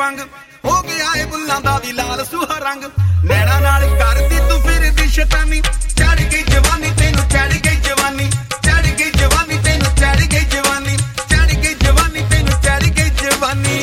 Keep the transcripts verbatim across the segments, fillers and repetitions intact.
वांग हो गया है बुल्लां दा वी लाल सुहा रंग नैना नाल करदी तू फिर दी शैतानी चढ़ गई जवानी तेनू चढ़ गई जवानी चढ़ गई जवानी तेनू चढ़ गई जवानी चढ़ गई जवानी तेनू चढ़ गई जवानी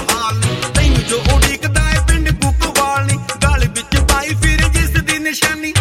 Shani